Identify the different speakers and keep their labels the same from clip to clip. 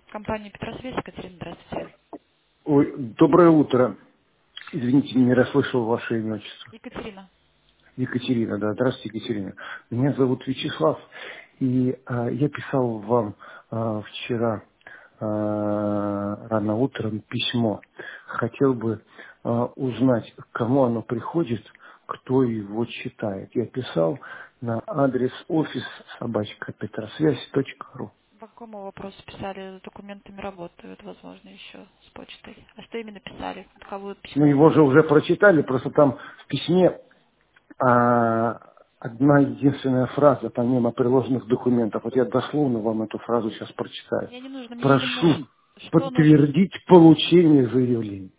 Speaker 1: Компания Петросвязь, Екатерина, здравствуйте.
Speaker 2: Ой, доброе утро. Извините, не расслышал ваше имя, отчество.
Speaker 1: Екатерина.
Speaker 2: Екатерина, да. Здравствуйте, Екатерина. Меня зовут Вячеслав, и я писал вам вчера рано утром письмо. Хотел бы узнать, к кому оно приходит, кто его читает. Я писал на адрес офис _петросвязь.ру.
Speaker 1: По какому вопросу писали? С документами работают, возможно, еще с почтой. А что именно писали? Каковое
Speaker 2: Ну,
Speaker 1: письмо?
Speaker 2: его же уже прочитали, просто там в письме одна единственная фраза, помимо приложенных документов. Вот я дословно вам эту фразу сейчас прочитаю.
Speaker 1: Мне не нужно, мне именно
Speaker 2: Прошу
Speaker 1: что нужно.
Speaker 2: подтвердить получение заявления.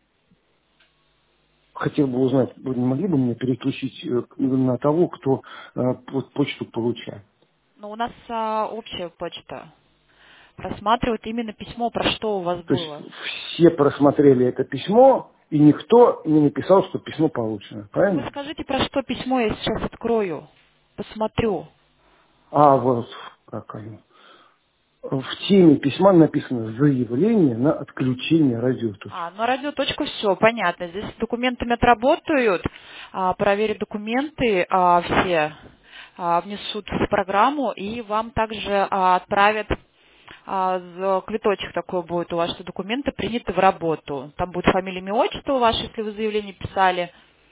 Speaker 2: Хотел бы узнать, вы не могли бы мне переключить на того, кто вот почту получает?
Speaker 1: Ну, у нас общая почта. Просматривают именно письмо, про что у вас
Speaker 2: То есть
Speaker 1: было.
Speaker 2: все просмотрели это письмо, и никто не написал, что письмо получено.
Speaker 1: Так вы
Speaker 2: Правильно?
Speaker 1: скажите, про что письмо я сейчас открою. Посмотрю.
Speaker 2: Вот как оно. В теме письма написано «Заявление на отключение радиоточки».
Speaker 1: На радиоточку все, понятно. Здесь с документами отработают, проверят документы все, внесут в программу и вам также отправят квиточек такой будет у вас, что документы приняты в работу. Там будет фамилия, имя, отчество ваше, если вы заявление писали.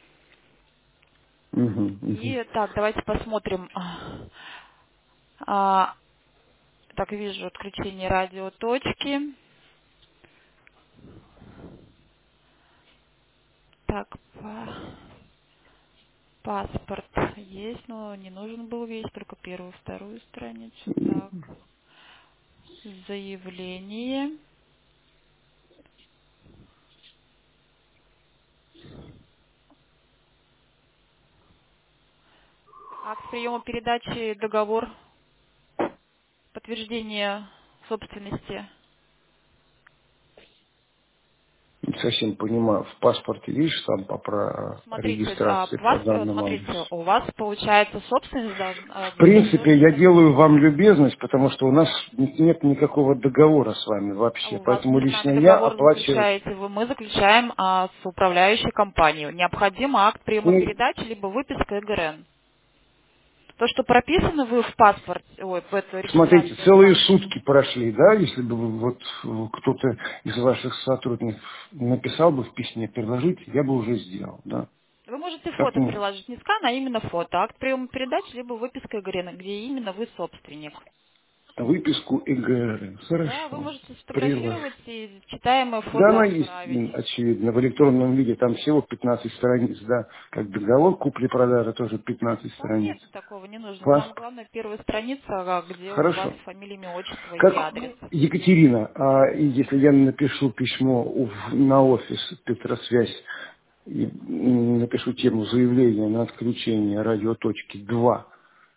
Speaker 2: Мгм, мгм.
Speaker 1: И так, давайте посмотрим. А, так, вижу отключение радиоточки. Так, паспорт есть, но не нужен был весь, только первую, вторую страницу. Так, заявление. Акт приема передачи, договор, подтверждение собственности.
Speaker 2: Не совсем понимаю. В паспорте видишь там про
Speaker 1: Смотрите,
Speaker 2: регистрации по данному
Speaker 1: смотрите,
Speaker 2: адресу?
Speaker 1: у вас получается собственность
Speaker 2: В принципе, я
Speaker 1: должна.
Speaker 2: делаю вам любезность, потому что у нас нет никакого договора с вами вообще.
Speaker 1: У вас
Speaker 2: Поэтому
Speaker 1: не с нами
Speaker 2: лично я
Speaker 1: договор
Speaker 2: оплачиваю.
Speaker 1: заключаете, мы заключаем с управляющей компанией. Необходим акт приема
Speaker 2: Ну,
Speaker 1: передачи, либо выписка ЭГРН. То, что прописано вы в паспорте, в эту
Speaker 2: смотрите,
Speaker 1: регистрацию
Speaker 2: целые
Speaker 1: СА.
Speaker 2: сутки прошли, да, если бы вот кто-то из ваших сотрудников написал бы в письме «предложите», я бы уже сделал, да.
Speaker 1: Вы можете
Speaker 2: Так,
Speaker 1: фото приложить, не скан, а именно фото. Акт приема передачи, либо выписка ЭГРН, где именно вы собственник.
Speaker 2: выписку ЭГР.
Speaker 1: Да, вы
Speaker 2: Хорошо.
Speaker 1: можете
Speaker 2: Приложу.
Speaker 1: сфотографировать и читаемое
Speaker 2: Да,
Speaker 1: фото
Speaker 2: она есть,
Speaker 1: отправить.
Speaker 2: очевидно, в электронном виде. Там всего 15 страниц, да. Как договор купли-продажи, тоже 15
Speaker 1: Там
Speaker 2: страниц.
Speaker 1: нет такого, не нужно. Нам
Speaker 2: Паспорт.
Speaker 1: главное первая страница, где у вас
Speaker 2: Хорошо.
Speaker 1: фамилия, имя, отчество и
Speaker 2: Как
Speaker 1: адрес.
Speaker 2: Екатерина, и если я напишу письмо на офис Петросвязь и напишу тему заявления на отключение радиоточки 2,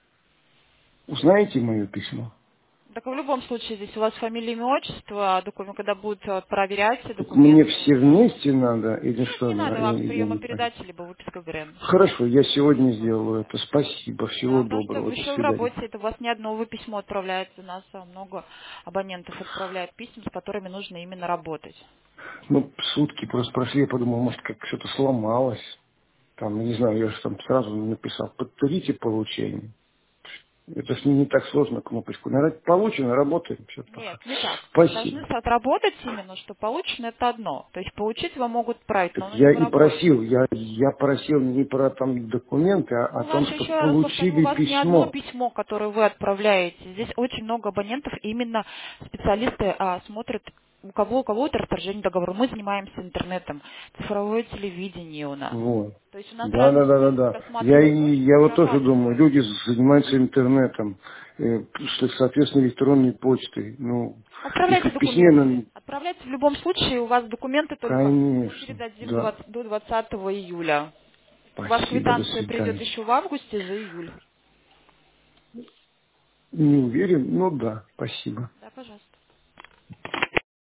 Speaker 2: узнаете мое письмо?
Speaker 1: Так в любом случае здесь у вас фамилия, имя, отчество, а документ, когда будут проверять все
Speaker 2: Так мне
Speaker 1: документы.
Speaker 2: все вместе надо или
Speaker 1: Нет,
Speaker 2: что?
Speaker 1: не надо акт
Speaker 2: Я
Speaker 1: приема
Speaker 2: не понял.
Speaker 1: передачи, либо выписка ГРН.
Speaker 2: Хорошо, я сегодня сделаю это. Спасибо. Всего
Speaker 1: Да, потому что
Speaker 2: доброго. До
Speaker 1: еще в
Speaker 2: свидания.
Speaker 1: работе это у вас не одно письмо отправляется, у нас много абонентов отправляют писем, с которыми нужно именно работать.
Speaker 2: Ну, сутки просто прошли, я подумал, может, как что-то сломалось. Там, не знаю, я же там сразу написал, подтвердите получение. Это ж не так сложно кнопочку. Наверное, получено, работаем, все
Speaker 1: Нет,
Speaker 2: пока.
Speaker 1: не так. Должны
Speaker 2: Спасибо.
Speaker 1: отработать именно, что получено это одно. То есть получить вам могут отправить,
Speaker 2: Так
Speaker 1: но оно не
Speaker 2: я
Speaker 1: по
Speaker 2: и
Speaker 1: работе.
Speaker 2: просил, я просил не про там документы, а
Speaker 1: Ну,
Speaker 2: о
Speaker 1: у
Speaker 2: том,
Speaker 1: вас
Speaker 2: что
Speaker 1: еще раз повторю, у
Speaker 2: получили
Speaker 1: вас не одно
Speaker 2: письмо.
Speaker 1: письмо, которое вы отправляете. Здесь очень много абонентов, именно специалисты смотрят, у кого это расторжение договора. Мы занимаемся интернетом, цифровое телевидение у нас.
Speaker 2: Вот.
Speaker 1: То есть у нас
Speaker 2: Да, да,
Speaker 1: разные
Speaker 2: да, да,
Speaker 1: специалисты
Speaker 2: да. Я,
Speaker 1: просматривают
Speaker 2: и,
Speaker 1: почту и
Speaker 2: я вот тоже думаю,
Speaker 1: прорабатывают.
Speaker 2: люди занимаются интернетом, что, соответственно, электронной почтой. Ну, если
Speaker 1: Отправляйте
Speaker 2: в письме
Speaker 1: документы.
Speaker 2: нам,
Speaker 1: Отправляйте в любом случае, у вас документы только мы
Speaker 2: конечно,
Speaker 1: передадим
Speaker 2: да.
Speaker 1: до 20 июля. У вас
Speaker 2: Спасибо, до
Speaker 1: квитанция придет
Speaker 2: свидания.
Speaker 1: еще в августе за июль.
Speaker 2: Не уверен, но да, спасибо.
Speaker 1: Да, пожалуйста.